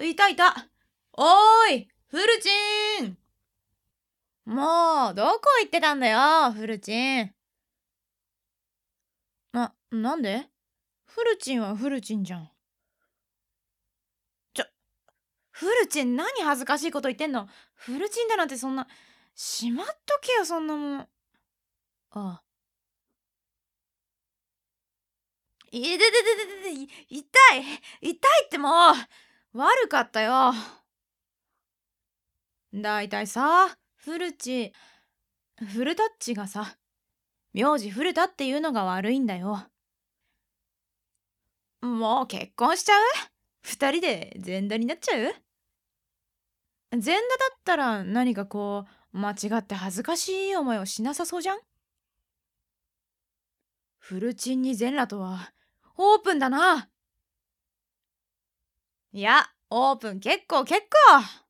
いたいた。おーい、フルチン。もう、どこ行ってたんだよ、フルチン。なんで？フルチンはフルチンじゃん。ちょ、フルチン何恥ずかしいこと言ってんの？フルチンだなんてそんな、しまっとけよ、そんなもの。ああ。痛い痛いってもう悪かったよ。だいたいさ、フルタッチがさ、名字フルタっていうのが悪いんだよ。もう結婚しちゃう？二人で全裸になっちゃう？全裸だったら何か間違って恥ずかしい思いをしなさそうじゃん。フルチンに全裸とはオープンだな。いや、オープン結構。